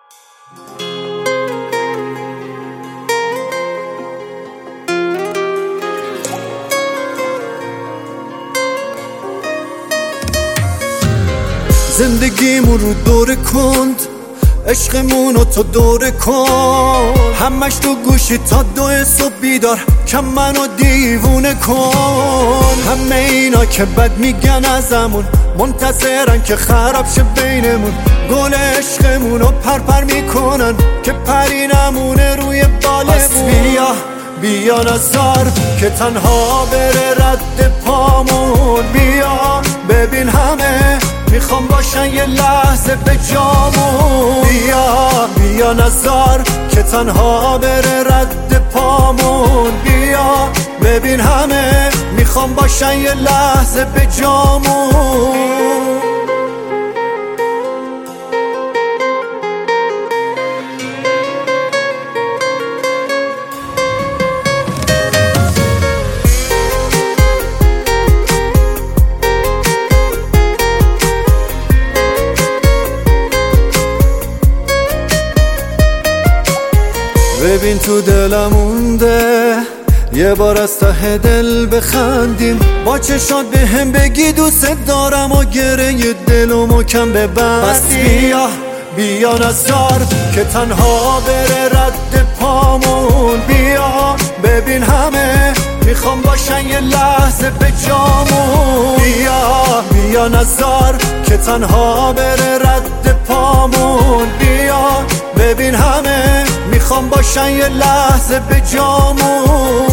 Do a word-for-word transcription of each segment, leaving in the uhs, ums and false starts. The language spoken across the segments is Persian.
زندگیمون رو دور کند، عشقمونو تو دور کن، همش تو گوشی تا دو صبح بیدار، کم منو دیوونه کن. همه اینا که بد میگن ازمون، منتظرن که خراب شه بینمون، گل عشقمونو پرپر میکنن که پری نمونه روی بالمون. پس بیا بیا نزار که تنها بره رد پامون، بیا ببین همه میخوام باشن یه لحظه به جامون. بیا بیا نزار که تنها بره رد پامون، بیا ببین همه میخوام باشن یه لحظه به جامون. ببین تو دلم مونده یه بار از ته دل بخندیم، با چشات به هم بگی دوست دارم و گره یه دلو محکم ببندیم. پس بیا بیا نزار که تنها بره رد پامون، بیا ببین همه میخوام باشن یه لحظه به جامون. بیا بیا نزار که تنها بره رد پامون، بیا ببین همه میخوام باشن یه لحظه به جامون.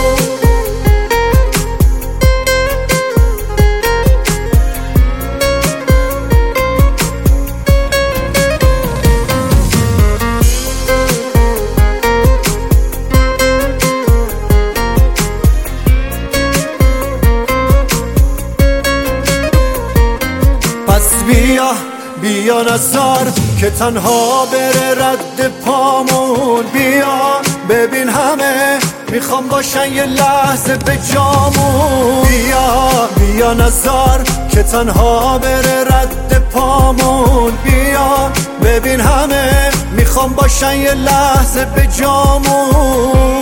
پس بیا بیا نزار که تنها بره رد پامون، بیا ببین همه میخوام باشن یه لحظه به جامون. بیا بیا نزار که تنها بره رد پامون، بیا ببین همه میخوام باشن یه لحظه به جامون.